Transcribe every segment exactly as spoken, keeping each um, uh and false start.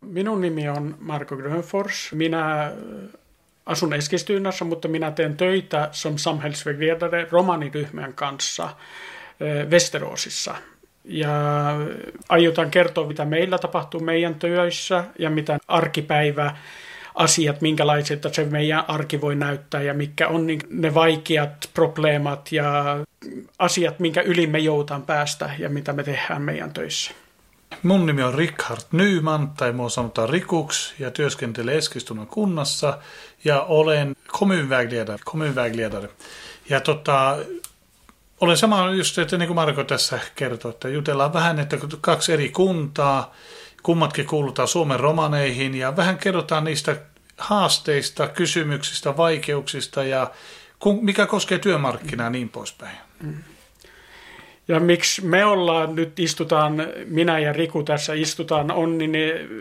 Minun nimi on Marko Grönfors. Minä asun Eskilstunassa, mutta minä teen töitä som samhällsvägledare romaniryhmän kanssa Västeråsissa. Ja aiotaan kertoa, mitä meillä tapahtuu meidän töissä ja mitä arkipäivä asiat, minkälaiset se meidän arki voi näyttää ja mitkä on ne vaikeat probleemat ja asiat, minkä yli me joutaan päästä ja mitä me tehdään meidän töissä. Mun nimi on Richard Nyman, tai mua sanotaan Rikuks, ja työskentelen Eskilstunan kunnassa, ja olen kommunvägledare. kommunvägledare. Ja tota, olen sama just, että niin kuin Marko tässä kertoi, että jutellaan vähän, että kaksi eri kuntaa, kummatkin kuulutaan Suomen romaneihin, ja vähän kerrotaan niistä haasteista, kysymyksistä, vaikeuksista, ja mikä koskee työmarkkinaa niin poispäin. Mm. Ja miksi me ollaan nyt istutaan, minä ja Riku tässä istutaan, on niin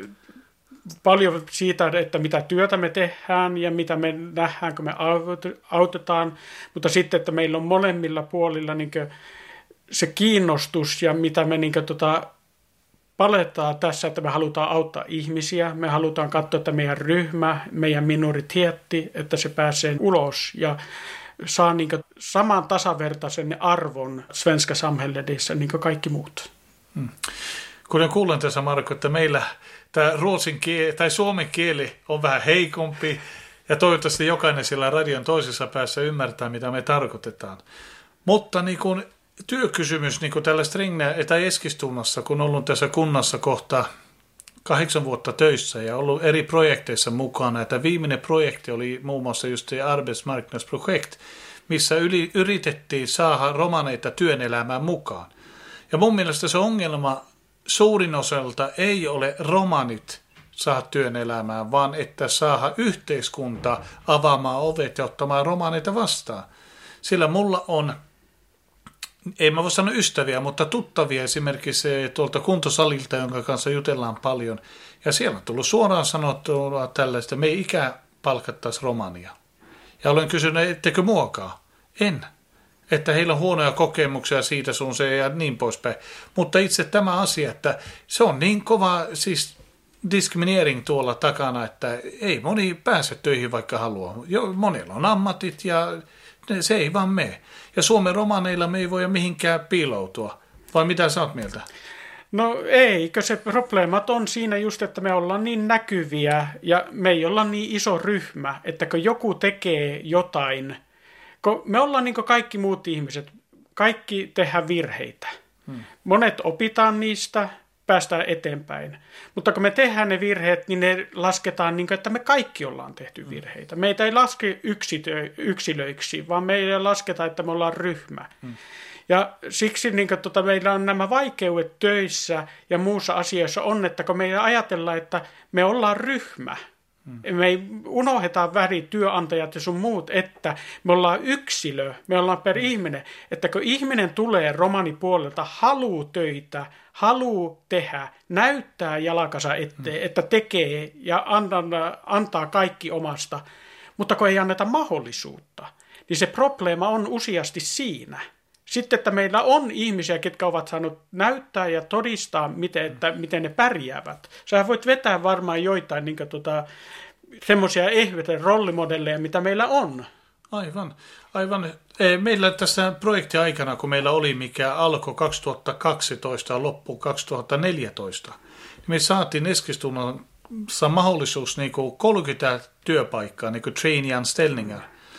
paljon siitä, että mitä työtä me tehdään ja mitä me nähdään, kun me autetaan, mutta sitten, että meillä on molemmilla puolilla niin se kiinnostus ja mitä me niin tota, paletaan tässä, että me halutaan auttaa ihmisiä, me halutaan katsoa, että meidän ryhmä, meidän minoriteetti, että se pääsee ulos ja saa niin saman tasavertaisen arvon svenska samhälledessä niin kuin kaikki muut. Hmm. Kuten kuulen tässä, Marko, että meillä tämä ruotsin kieli, tai suomen kieli on vähän heikompi, ja toivottavasti jokainen siellä radion toisessa päässä ymmärtää, mitä me tarkoitetaan. Mutta niin kuin työkysymys niin kuin tällä Stringnä tai Eskilstunassa, kun on ollut tässä kunnassa kohta kahdeksan vuotta töissä ja ollut eri projekteissa mukana, että viimeinen projekti oli muun muassa just se arbetsmarknadsprojekt, missä yli, yritettiin saada romaneita työn elämään mukaan. Ja mun mielestä se ongelma suurin osalta ei ole romanit saada työn elämään, vaan että saada yhteiskunta avaamaan ovet ja ottamaan romaneita vastaan. Sillä mulla on, ei mä voi sanoa ystäviä, mutta tuttavia esimerkiksi tuolta kuntosalilta, jonka kanssa jutellaan paljon. Ja siellä on tullut suoraan sanottua tällaista, me ei ikä palkattaisi romania. Ja olen kysynyt, ettekö muokaa? En. Että heillä on huonoja kokemuksia siitä sun se ja niin poispäin. Mutta itse tämä asia, että se on niin kova siis discriminating tuolla takana, että ei moni pääse töihin vaikka haluaa. Jo, monilla on ammatit ja se ei vaan mene. Ja Suomen romaneilla me ei voi mihinkään piiloutua. Vai mitä sä oot mieltä? No eikö se probleemat on siinä just, että me ollaan niin näkyviä ja me ei olla niin iso ryhmä, että kun joku tekee jotain, kun me ollaan niin kuin kaikki muut ihmiset, kaikki tehdään virheitä. Hmm. Monet opitaan niistä, päästään eteenpäin. Mutta kun me tehdään ne virheet, niin ne lasketaan niin kuin, että me kaikki ollaan tehty virheitä. Meitä ei laske yksilö, yksilöiksi, vaan meillä lasketaan, että me ollaan ryhmä. Hmm. Ja siksi niin kuin, tota, meillä on nämä vaikeudet töissä ja muussa asiassa on, että kun me ajatellaan, että me ollaan ryhmä, hmm. me ei unohdetaan väri työnantajat ja sun muut, että me ollaan yksilö, me ollaan per hmm. ihminen, että kun ihminen tulee romanipuolelta, haluu töitä, haluu tehdä, näyttää jalkansa eteen, hmm. että tekee ja antaa, antaa kaikki omasta, mutta kun ei anneta mahdollisuutta, niin se probleema on useasti siinä. Sitten, että meillä on ihmisiä, ketkä ovat saaneet näyttää ja todistaa, miten, että, miten ne pärjäävät. Sä voit vetää varmaan joitain niin tota, semmoisia ehdoten rollimodelleja, mitä meillä on. Aivan, aivan. Meillä tässä projektiaikana, kun meillä oli, mikä alkoi kaksituhattakaksitoista ja loppui kaksituhattaneljätoista, niin me saatiin Eskilstunassa mahdollisuus niin kuin kolmekymmentä työpaikkaa, niin kuin trainee-anställningar.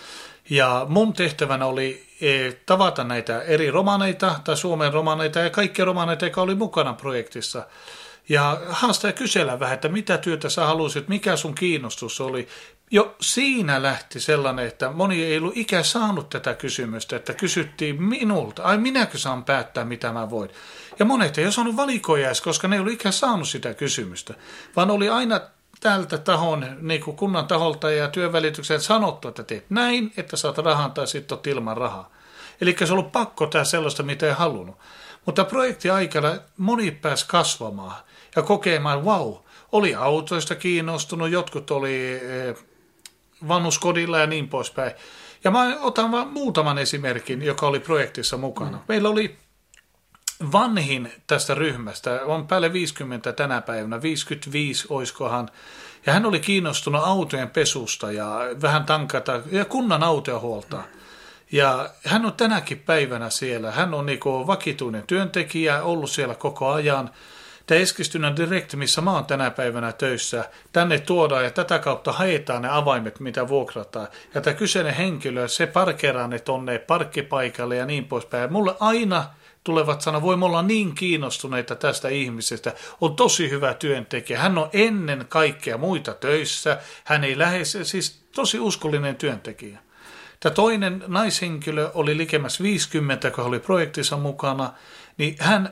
Ja mun tehtävänä oli tavata näitä eri romaneita tai Suomen romaneita ja kaikkia romaneita, jotka oli mukana projektissa. Ja haastaa ja kysellä vähän, että mitä työtä sä halusit, mikä sun kiinnostus oli. Jo siinä lähti sellainen, että moni ei ollut ikä saanut tätä kysymystä, että kysyttiin minulta, ai minäkö saan päättää, mitä mä voin. Ja monet ei osannut valikoida edes, koska ne ei ollut ikä saanut sitä kysymystä, vaan oli aina tältä tahon, niin kuin kunnan taholta ja työvälityksen sanottu, että teet näin, että saat rahan tai sitten olet ilman rahaa. Eli se on ollut pakko tehdä sellaista, mitä ei halunnut. Mutta projektiaikana moni pääsi kasvamaan ja kokemaan, wow, oli autoista kiinnostunut, jotkut oli vanhuskodilla ja niin poispäin. Ja mä otan vain muutaman esimerkin, joka oli projektissa mukana. Mm. Meillä oli vanhin tästä ryhmästä, on päälle viisikymmentä tänä päivänä, viisikymmentäviisi oiskohan, ja hän oli kiinnostunut autojen pesusta ja vähän tankata ja kunnan autoja huoltaa. Ja hän on tänäkin päivänä siellä, hän on niinku vakituinen työntekijä, ollut siellä koko ajan. Tämä Eskilstuna Direct, missä mä oon tänä päivänä töissä, tänne tuodaan ja tätä kautta haetaan ne avaimet, mitä vuokrataan. Ja tämä kyseinen henkilö, se parkeraa ne tonne parkkipaikalle ja niin poispäin. Mulle aina tulevat sanoa, voi me olla niin kiinnostuneita tästä ihmisestä, on tosi hyvä työntekijä. Hän on ennen kaikkea muita töissä, hän ei lähes, siis tosi uskollinen työntekijä. Tämä toinen naishenkilö oli likemmäs viisikymmentä, kun oli projektissa mukana, niin hän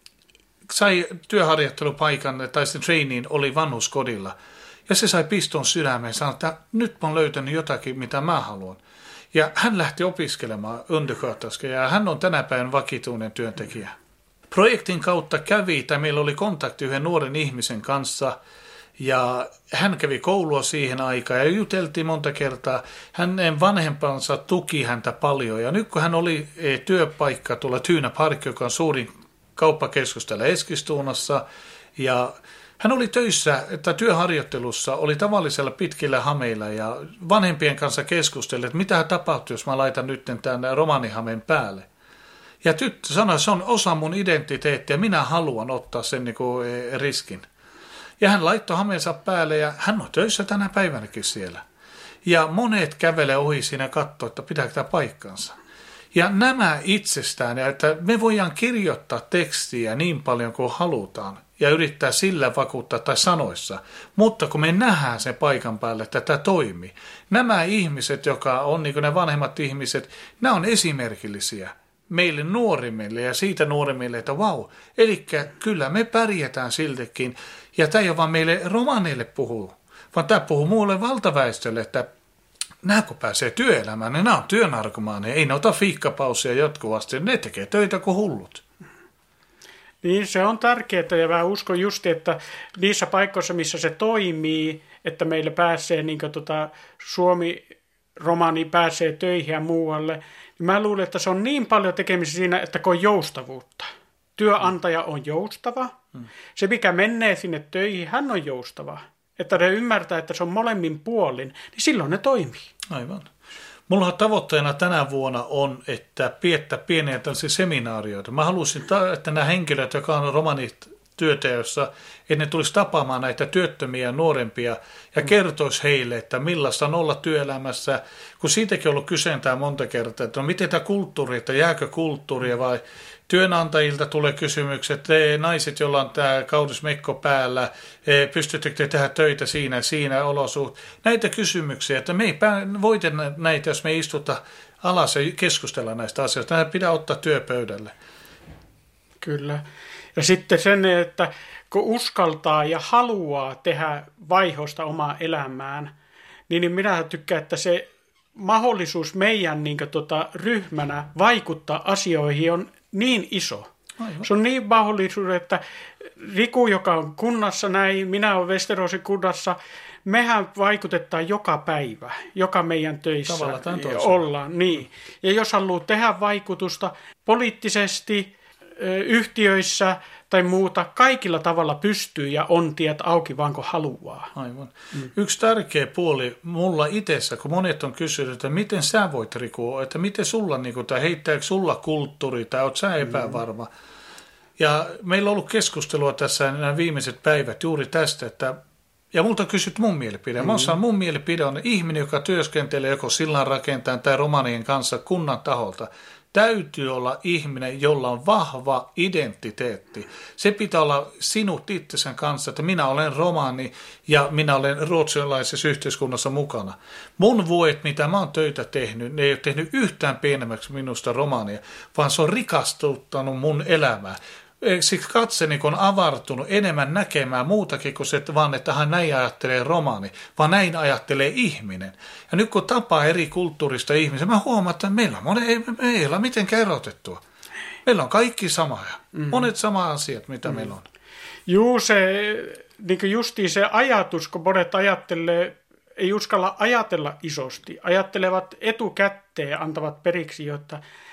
sai työharjoittelupaikan, tai sen trainiin oli vanhuskodilla. Ja se sai piston sydämeen ja sanoi, että nyt mä oon löytänyt jotakin, mitä mä haluan. Ja hän lähti opiskelemaan undersköterska, ja hän on tänä päivänä vakituinen työntekijä. Projektin kautta kävi, tai meillä oli kontakti yhden nuoren ihmisen kanssa, ja hän kävi koulua siihen aikaan, ja juteltiin monta kertaa. Hänen vanhempansa tuki häntä paljon, ja nyt kun hän oli työpaikka tuolla Tyynä Park, joka on suurin kauppakeskus täällä Eskilstunassa, ja hän oli töissä, että työharjoittelussa oli tavallisella pitkillä hameilla ja vanhempien kanssa keskusteli, että mitä tapahtuu, jos mä laitan nyt tämän romanihameen päälle. Ja tyttö sanoi, että se on osa mun identiteettiä, minä haluan ottaa sen niin kuin riskin. Ja hän laittoi hameensa päälle ja hän on töissä tänä päivänäkin siellä. Ja monet kävelee ohi siinä ja katsoo, että pitääkö tämä paikkansa. Ja nämä itsestään, että me voidaan kirjoittaa tekstiä niin paljon kuin halutaan ja yrittää sillä vakuuttaa tai sanoissa, mutta kun me nähdään sen paikan päälle, että tämä toimii. Nämä ihmiset, jotka on niin kuin ne vanhemmat ihmiset, nämä on esimerkillisiä meille nuorimmille ja siitä nuorimmille, että vau, eli kyllä me pärjätään siltikin. Ja tämä ei ole vaan meille romaneille puhuu, vaan tämä puhuu muulle valtaväestölle, että nämä kun pääsee työelämään, niin nämä on työnarkomaaneja, ei ne ota fiikkapausia jatkuvasti, ne tekee töitä kuin hullut. Niin se on tärkeää ja mä uskon just, että niissä paikoissa, missä se toimii, että meillä pääsee niin kuin tota, Suomi-romani pääsee töihin ja muualle, niin mä luulen, että se on niin paljon tekemistä siinä, että kun on joustavuutta. Työnantaja on joustava, hmm. se mikä menee sinne töihin, hän on joustava. Että ne ymmärtää, että se on molemmin puolin, niin silloin ne toimii. Aivan. Mulla tavoitteena tänä vuonna on, että piettää pieniä tällaisia seminaarioita. Mä haluaisin, että nämä henkilöt, jotka on romanityöteossa, että ne tulisi tapaamaan näitä työttömiä ja nuorempia ja kertoisi heille, että millaista on olla työelämässä. Kun siitäkin on ollut kyseentää monta kertaa, että no miten tämä kulttuuri, että jääkö kulttuuria vai työnantajilta tulee kysymykset, te naiset, joilla on tämä kaunismekko päällä, pystyttekö te tehdä töitä siinä siinä olosuhteessa. Näitä kysymyksiä, että me ei voita näitä, jos me ei istuta alas ja keskustella näistä asioista. Nämä pitää ottaa työpöydälle. Kyllä. Ja sitten sen, että kun uskaltaa ja haluaa tehdä vaihoista omaa elämään, niin minä tykkään, että se mahdollisuus meidän niin kuin, tota, ryhmänä vaikuttaa asioihin on niin iso. Aivan. Se on niin mahdollisuus, että Riku, joka on kunnassa näin, minä olen Westeroosin kunnassa, mehän vaikutetaan joka päivä, joka meidän töissä ollaan. Niin. Ja jos haluaa tehdä vaikutusta poliittisesti, yhtiöissä tai muuta, kaikilla tavalla pystyy ja on tiet auki vaan kun haluaa. Aivan. Mm. Yksi tärkeä puoli mulla itsessä, kun monet on kysynyt, että miten sä voit, Riku, että miten sulla, niin kuin, tai heittääkö sulla kulttuuri, tai oot sä epävarma. Mm. Ja meillä on ollut keskustelua tässä nämä viimeiset päivät juuri tästä, että ja multa on kysyt mun mielipide. Mä osaan, mun mielipide on ihminen, joka työskentelee joko sillan rakentajan tai romanien kanssa kunnan taholta. Täytyy olla ihminen, jolla on vahva identiteetti. Se pitää olla sinut itsensä kanssa, että minä olen romani ja minä olen ruotsalaisessa yhteiskunnassa mukana. Mun vuodet, mitä mä oon töitä tehnyt, ne ei ole tehnyt yhtään pienemmäksi minusta romania, vaan se on rikastuttanut mun elämää. Siksi katseni, kun on avartunut enemmän näkemään muutakin kuin se, vaan että hän näin ajattelee romani, vaan näin ajattelee ihminen. Ja nyt kun tapaa eri kulttuurista ihmisiä, mä huomaan, että meillä on, monet, ei, ei ole mitenkään erotettua. Meillä on kaikki samoja. Mm-hmm. Monet samat asiat, mitä mm-hmm. meillä on. Juu, se, niin justiin se ajatus, kun monet ajattelee, ei uskalla ajatella isosti. Ajattelevat etukäteen, antavat periksi, jotta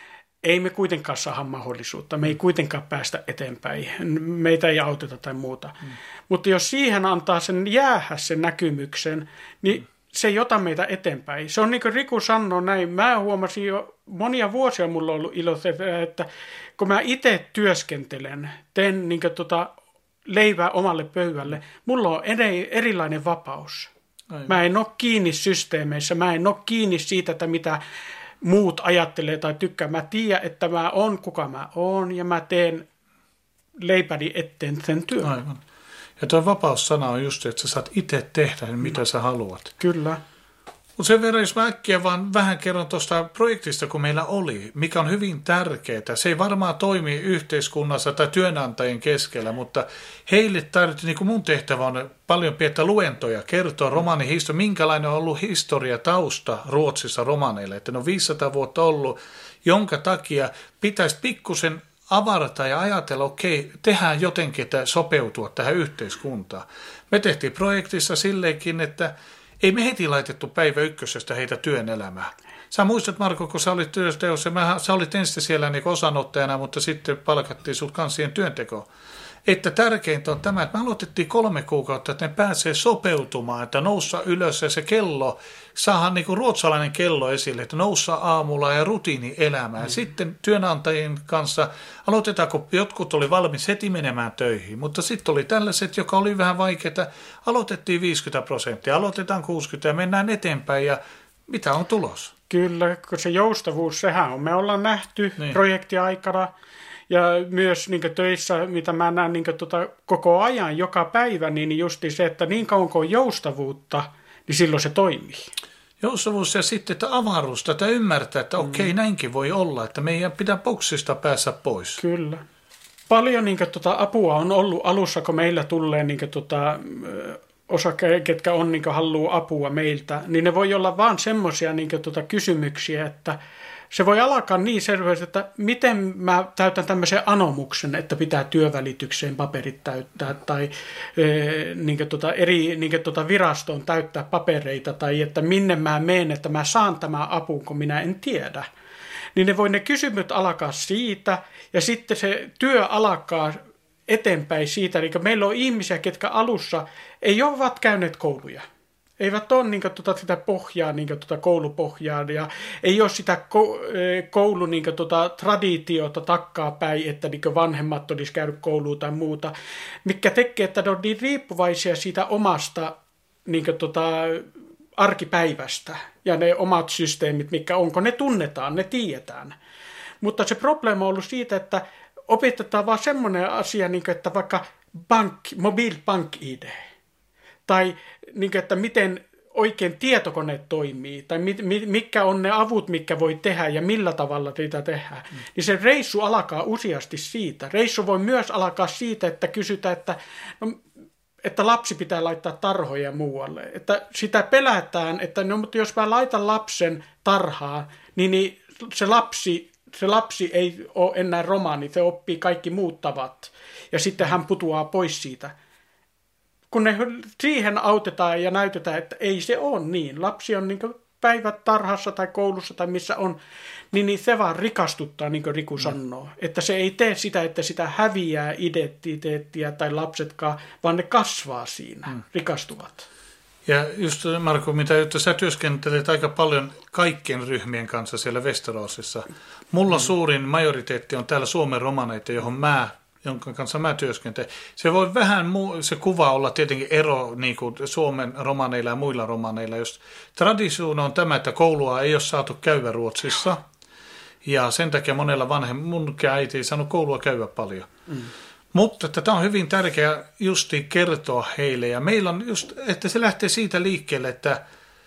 ei me kuitenkaan saada mahdollisuutta, me ei kuitenkaan päästä eteenpäin, meitä ei auteta tai muuta. Mm. Mutta jos siihen antaa sen jäähä sen näkymyksen, niin mm. se ei ota meitä eteenpäin. Se on niin kuin Riku sanoi näin, mä huomasin jo monia vuosia mulla on ollut ilo, että kun mä itse työskentelen, teen niin kuin tota leivää omalle pöydälle, mulla on eri, erilainen vapaus. Aivan. Mä en ole kiinni systeemeissä, mä en ole kiinni siitä, että mitä muut ajattelee tai tykkää. Mä tiedän, että mä oon kuka mä oon ja mä teen leipäni eteen sen työn. Aivan. Ja tuo vapaussana on just, että sä saat itse tehdä, mitä sä haluat. Kyllä. Mutta sen verran, jos mä äkkiä vaan vähän kerron tuosta projektista, kun meillä oli, mikä on hyvin tärkeää. Se ei varmaan toimi yhteiskunnassa tai työnantajien keskellä, mutta heille tarvittiin, niin kuin mun tehtävä on paljon piettä luentoja, kertoa romanihistoria, minkälainen on ollut historia tausta Ruotsissa romaneille. Että ne on viisisataa vuotta ollut, jonka takia pitäisi pikkusen avarata ja ajatella, okei, tehdään jotenkin, että sopeutua tähän yhteiskuntaan. Me tehtiin projektissa silleenkin, että ei me heti laitettu päivä ykkösestä heitä työn elämään. Sä muistat, Marko, kun sä olit työsteossa, sä olit ensin siellä niin osanottajana, mutta sitten palkattiin sut kanssa siihen työntekoon. Että tärkeintä on tämä, että me aloitettiin kolme kuukautta, että ne pääsee sopeutumaan, että noussa ylös ja se kello, saadaan niin kuin ruotsalainen kello esille, että noussa aamulla ja rutiini elämään. Mm. Sitten työnantajien kanssa aloitetaan, kun jotkut oli valmis heti menemään töihin, mutta sitten oli tällaiset, joka oli vähän vaikeaa, aloitettiin viisikymmentä prosenttia, aloitetaan kuusikymmentä ja mennään eteenpäin ja mitä on tulos? Kyllä, kun se joustavuus, sehän on. Me ollaan nähty niin projektiaikana ja myös niin töissä, mitä mä näen niin tuota, koko ajan, joka päivä, niin justi se, että niin kauan kuin on joustavuutta, niin silloin se toimii. Joustavuus ja sitten että avaruus, että ymmärtää, että mm. okei, näinkin voi olla, että meidän pitää boksista päästä pois. Kyllä. Paljon niin tuota, apua on ollut alussa, kun meillä tulee niin tuota, osa, ketkä on niin haluaa apua meiltä, niin ne voi olla vaan semmoisia niin tuota, kysymyksiä, että se voi alkaa niin selvästi, että miten mä täytän tämmöisen anomuksen, että pitää työvälitykseen paperit täyttää tai e, niin tuota, eri niin tuota, virastoon täyttää papereita tai että minne mä menen, että mä saan tämän apun, kun minä en tiedä. Niin ne voi ne kysymykset alkaa siitä ja sitten se työ alkaa eteenpäin siitä. Eli meillä on ihmisiä, ketkä alussa ei ole käyneet kouluja. Eivät ole niin kuin, tuota, sitä pohjaa, niin kuin, tuota, koulupohjaa ja ei ole sitä koulun niin kuin, tuota, traditiota takkaa päin, että niin kuin, vanhemmat olisi käynyt kouluun tai muuta, mikä tekee, että ne on niin riippuvaisia siitä omasta niin kuin, tuota, arkipäivästä ja ne omat systeemit, mitkä onko, ne tunnetaan, ne tiedetään. Mutta se probleema on ollut siitä, että opetetaan vaan semmoinen asia, niin kuin, että vaikka bank, mobile bank I D tai niin kuin, että miten oikein tietokone toimii, tai mit, mitkä on ne avut, mitkä voi tehdä ja millä tavalla niitä tehdään, mm. niin se reissu alkaa useasti siitä. Reissu voi myös alkaa siitä, että kysytään, että, no, että lapsi pitää laittaa tarhoja muualle. Että sitä pelätään, että no, mutta jos mä laitan lapsen tarhaan, niin, niin se, lapsi, se lapsi ei ole enää romaani, se oppii kaikki muut tavat, ja sitten hän putoaa pois siitä. Kun ne siihen autetaan ja näytetään, että ei se ole niin. Lapsi on niin kuin päivät tarhassa tai koulussa tai missä on, niin, niin se vaan rikastuttaa, niin kuin Riku sanoo. Mm. Että se ei tee sitä, että sitä häviää identiteettiä tai lapsetkaan, vaan ne kasvaa siinä, mm. rikastuvat. Ja just Marko, mitä että sä työskentelet aika paljon kaikkien ryhmien kanssa siellä Westerosissa. Mulla mm. suurin majoriteetti on täällä Suomen romaneita, johon mä jonka kanssa mä työskentelen. Se voi vähän, muu, se kuva olla tietenkin ero niin kuin Suomen romaneilla ja muilla romaneilla. Jos traditioon on tämä, että koulua ei ole saatu käydä Ruotsissa, ja sen takia monella vanhem, mun äiti ei saanut koulua käydä paljon. Mm. Mutta että tämä on hyvin tärkeää justi kertoa heille, ja meillä on just, että se lähtee siitä liikkeelle, että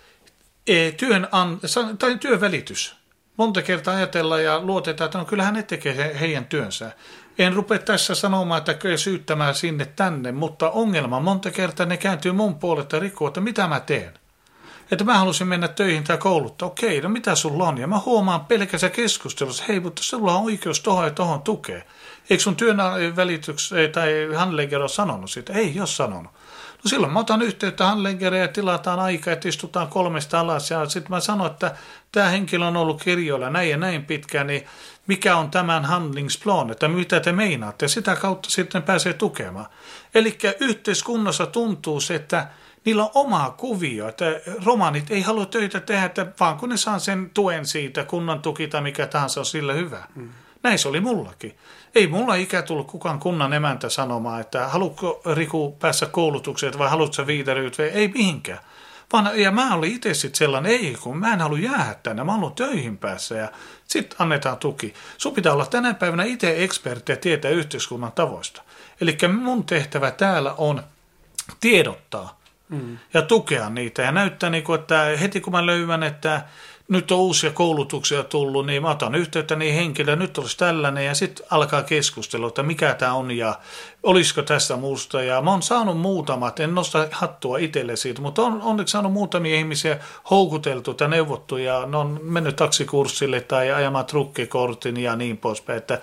työn an, tai työvälitys. Monta kertaa ajatellaan ja luotetaan, että no kyllähän ne tekee heidän työnsä. En rupea tässä sanomaan, että kyllä syyttämään sinne tänne, mutta ongelma monta kertaa ne kääntyy mun puolelta ja rikkoo, että mitä mä teen. Että mä halusin mennä töihin tai kouluttaa. Okei, no mitä sulla on? Ja mä huomaan pelkässä keskustelussa, hei, mutta sulla on oikeus tohon ja tohon tukea. Eikö sun työnvälityks tai handläggare ole sanonut sitä? Ei ole sanonut. No silloin mä otan yhteyttä handläggareen ja tilataan aika, että istutaan kolmesta alas. Ja sitten mä sanon, että tämä henkilö on ollut kirjoilla näin ja näin pitkään, niin mikä on tämän handlingsplan, että mitä te meinaatte, ja sitä kautta sitten pääsee tukemaan. Eli yhteiskunnassa tuntuu se, että niillä on omaa kuvio, että romanit ei halua töitä tehdä, että vaan kun ne saa sen tuen siitä, kunnan tuki tai mikä tahansa on sillä hyvä. Mm. Näin se oli mullakin. Ei mulla ikä tullut kukaan kunnan emäntä sanomaan, että haluatko Riku päässä koulutukseen vai haluatko viideryyt, ei mihinkään. Vaan, ja mä olin itse sitten sellainen, ei kun mä en halua jäädä tänne, mä haluan töihin päässä ja sitten annetaan tuki. Sun pitää olla tänä päivänä itse ekspertti ja tietää yhteiskunnan tavoista. Eli mun tehtävä täällä on tiedottaa mm. ja tukea niitä ja näyttää, että heti kun mä löydän, että nyt on uusia koulutuksia tullut, niin mä otan yhteyttä niin henkilöön, nyt olisi tällainen ja sitten alkaa keskustella, että mikä tämä on ja olisiko tässä muusta. Ja mä oon saanut muutamat, en nosta hattua itselle siitä, mutta on onneksi saanut muutamia ihmisiä houkuteltu ja neuvottu ja ne on mennyt taksikurssille tai ajamaan trukkikortin ja niin poispäin. Että,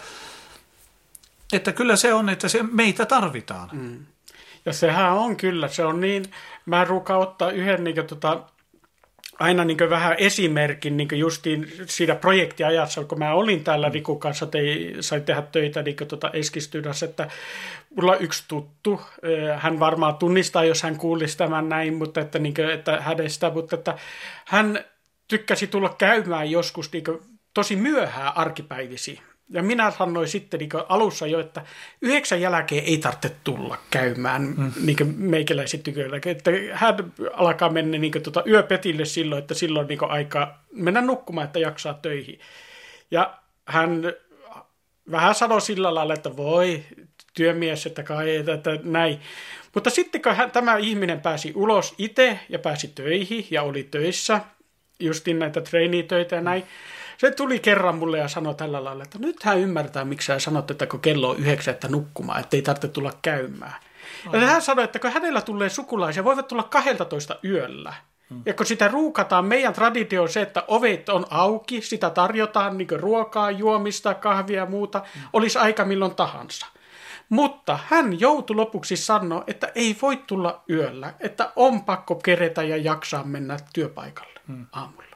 että kyllä se on, että se meitä tarvitaan. Mm. Ja sehän on kyllä, se on niin, mä ruukaan ottaa yhden niin kuin, tota, aina niin vähän esimerkin niin justiin siinä projektiajassa, kun mä olin täällä Rikun kanssa, tei, sain tehdä töitä niin tuota Eskilstynassa, että mulla on yksi tuttu, hän varmaan tunnistaa, jos hän kuulisi tämän näin, mutta että, niin kuin, että hänestä, mutta että hän tykkäsi tulla käymään joskus niin tosi myöhään arkipäivisiin. Ja minä sanoin sitten niin alussa jo, että yhdeksän jälkeen ei tarvitse tulla käymään mm. niin meikäläisin tyköillä. Että hän alkaa mennä niin tuota yöpetille silloin, että silloin on niin aika mennä nukkumaan, että jaksaa töihin. Ja hän vähän sanoi sillä lailla, että voi työmies, että kai, että näin. Mutta sitten kun hän, tämä ihminen pääsi ulos itse ja pääsi töihin ja oli töissä, justin näitä treenitöitä ja näin, se tuli kerran mulle ja sanoi tällä lailla, että nyt hän ymmärtää, miksi hän sanot, että kun kello on yhdeksän, että nukkumaan, että ei tarvitse tulla käymään. Aivan. Ja hän sanoi, että kun hänellä tulee sukulaisia, voivat tulla kaksitoista yöllä. Hmm. Ja kun sitä ruukataan, meidän traditio on se, että ovet on auki, sitä tarjotaan niin kuin ruokaa, juomista, kahvia ja muuta, hmm. olisi aika milloin tahansa. Mutta hän joutui lopuksi sanoa, että ei voi tulla yöllä, että on pakko keretä ja jaksaa mennä työpaikalle hmm. aamulla.